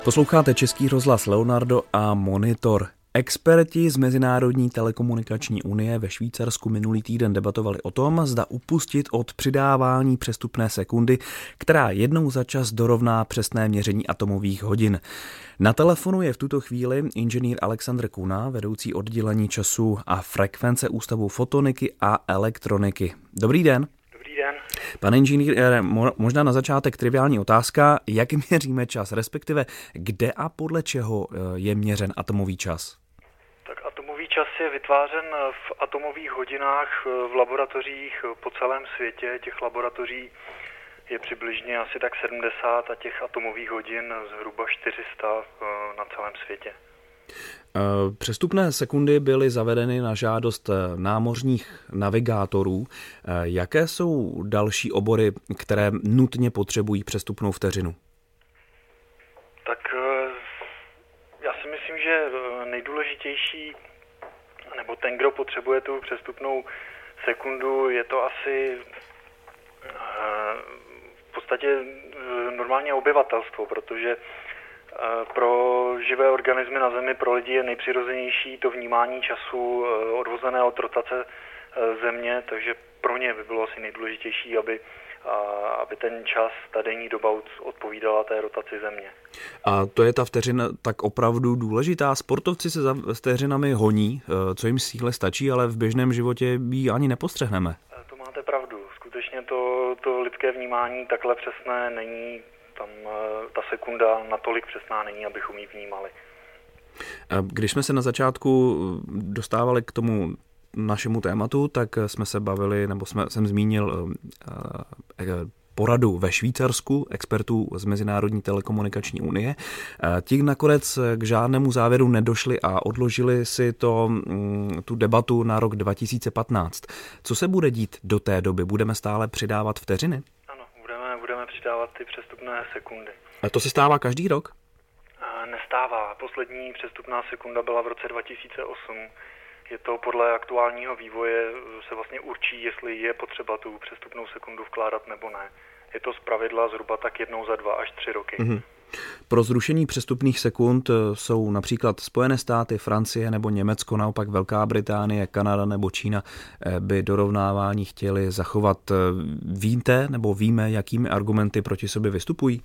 Posloucháte Český rozhlas Leonardo a Monitor. Experti z Mezinárodní telekomunikační unie ve Švýcarsku minulý týden debatovali o tom, zda upustit od přidávání přestupné sekundy, která jednou za čas dorovná přesné měření atomových hodin. Na telefonu je v tuto chvíli inženýr Alexandr Kuna, vedoucí oddělení času a frekvence Ústavu fotoniky a elektroniky. Dobrý den. Pane inženýr, možná na začátek triviální otázka, jak měříme čas, respektive kde a podle čeho je měřen atomový čas? Tak atomový čas je vytvářen v atomových hodinách v laboratořích po celém světě. Těch laboratoří je přibližně asi tak 70 a těch atomových hodin zhruba 400 na celém světě. Přestupné sekundy byly zavedeny na žádost námořních navigátorů. Jaké jsou další obory, které nutně potřebují přestupnou vteřinu? Tak já si myslím, že nejdůležitější, nebo ten, kdo potřebuje tu přestupnou sekundu, je to asi v podstatě normálně obyvatelstvo, protože pro živé organismy na Zemi, pro lidi je nejpřirozenější to vnímání času odvozené od rotace Země, takže pro ně by bylo asi nejdůležitější, aby ten čas, ta denní doba odpovídala té rotaci Země. A to je ta vteřina tak opravdu důležitá? Sportovci se za vteřinami honí, co jim síle stačí, ale v běžném životě ji ani nepostřehneme. To máte pravdu. Skutečně to lidské vnímání takhle přesné není. Tam ta sekunda natolik přesná není, abychom ji vnímali. Když jsme se na začátku dostávali k tomu našemu tématu, tak jsme se bavili, nebo jsem zmínil poradu ve Švýcarsku expertů z Mezinárodní telekomunikační unie. Ti nakonec k žádnému závěru nedošli a odložili si tu debatu na rok 2015. Co se bude dít do té doby? Budeme stále přidávat vteřiny? Budeme přidávat ty přestupné sekundy. A to se stává každý rok? Nestává. Poslední přestupná sekunda byla v roce 2008. Je to podle aktuálního vývoje, se vlastně určí, jestli je potřeba tu přestupnou sekundu vkládat nebo ne. Je to zpravidla zhruba tak jednou za 2 až 3 roky. Mm-hmm. Pro zrušení přestupných sekund jsou například Spojené státy, Francie nebo Německo, naopak Velká Británie, Kanada nebo Čína by dorovnávání chtěli zachovat. Víte nebo víme, jakými argumenty proti sobě vystupují?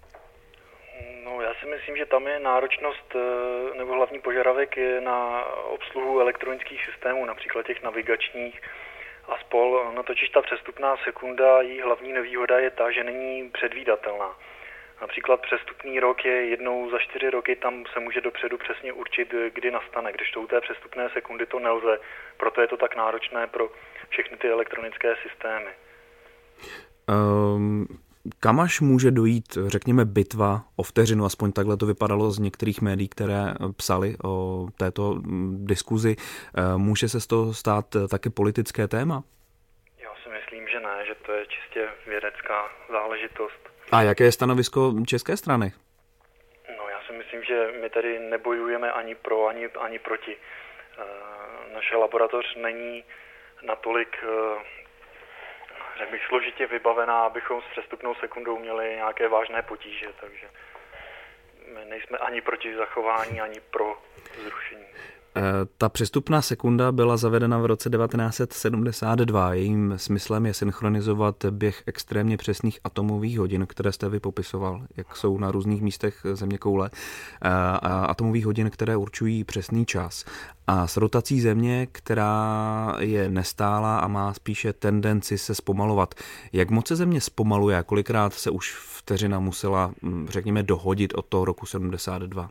No, já si myslím, že tam je náročnost nebo hlavní požadavek je na obsluhu elektronických systémů, například těch navigačních a spol. No, totiž ta přestupná sekunda, její hlavní nevýhoda je ta, že není předvídatelná. Například přestupný rok je jednou za 4 roky, tam se může dopředu přesně určit, kdy nastane, když to u té přestupné sekundy to nelze. Proto je to tak náročné pro všechny ty elektronické systémy. Kam až může dojít, řekněme, bitva o vteřinu, aspoň takhle to vypadalo z některých médií, které psali o této diskuzi. Může se z toho stát taky politické téma? Já si myslím, že ne, že to je čistě vědecká záležitost. A jaké je stanovisko české strany? No, já si myslím, že my tady nebojujeme ani pro, ani proti. Naše laboratoř není natolik, řekl bych, složitě vybavená, abychom s přestupnou sekundou měli nějaké vážné potíže, takže my nejsme ani proti zachování, ani pro zrušení. Ta přestupná sekunda byla zavedena v roce 1972. Jejím smyslem je synchronizovat běh extrémně přesných atomových hodin, které jste vy popisoval, jak jsou na různých místech zeměkoule, atomových hodin, které určují přesný čas. A s rotací Země, která je nestálá a má spíše tendenci se zpomalovat. Jak moc se Země zpomaluje a kolikrát se už vteřina musela, řekněme, dohodit od toho roku 72?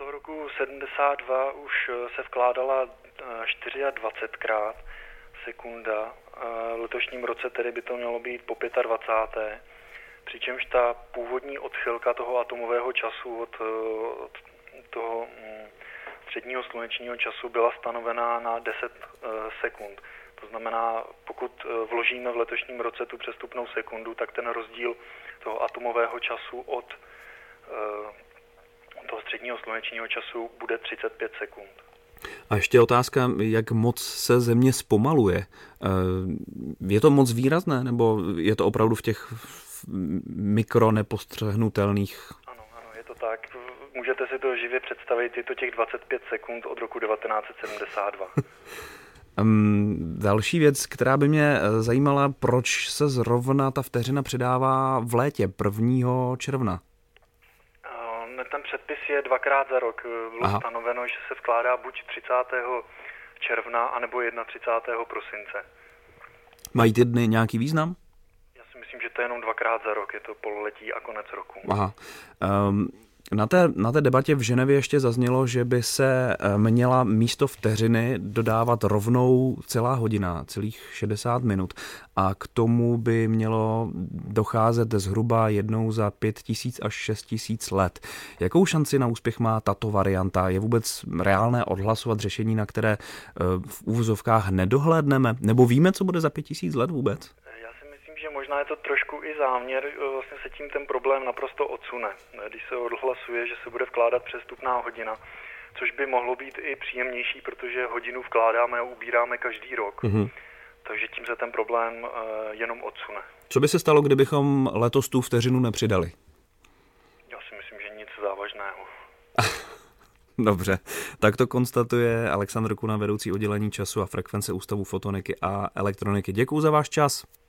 72 už se vkládala 24krát sekunda. V letošním roce tedy by to mělo být po 25. Přičemž ta původní odchylka toho atomového času od toho středního slunečního času byla stanovená na 10 sekund. To znamená, pokud vložíme v letošním roce tu přestupnou sekundu, tak ten rozdíl toho atomového času od toho středního slunečního času bude 35 sekund. A ještě otázka, jak moc se Země zpomaluje. Je to moc výrazné, nebo je to opravdu v těch mikro nepostřehnutelných? Ano, je to tak. můžete si to živě představit, je to těch 25 sekund od roku 1972. Další věc, která by mě zajímala, proč se zrovna ta vteřina přidává v létě 1. června? Ten předpis je 2krát za rok. Bylo stanoveno, že se vkládá buď 30. června, anebo 31. prosince. Mají ty dny nějaký význam? Já si myslím, že to je jenom 2krát za rok. Je to pololetí a konec roku. Aha. Na té debatě v Ženevě ještě zaznělo, že by se měla místo vteřiny dodávat rovnou celá hodina, celých 60 minut. A k tomu by mělo docházet zhruba jednou za 5000 až 6000 let. Jakou šanci na úspěch má tato varianta? Je vůbec reálné odhlasovat řešení, na které v úvozovkách nedohlédneme? Nebo víme, co bude za 5000 let vůbec? Že možná je to trošku i záměr, vlastně se tím ten problém naprosto odsune. Když se odhlasuje, že se bude vkládat přestupná hodina, což by mohlo být i příjemnější, protože hodinu vkládáme a ubíráme každý rok. Takže tím se ten problém jenom odsune. Co by se stalo, kdybychom letos tu vteřinu nepřidali? Já si myslím, že nic závažného. Dobře, tak to konstatuje Alexandr Kuna, vedoucí oddělení času a frekvence Ústavu fotoniky a elektroniky. Děkuju za váš čas.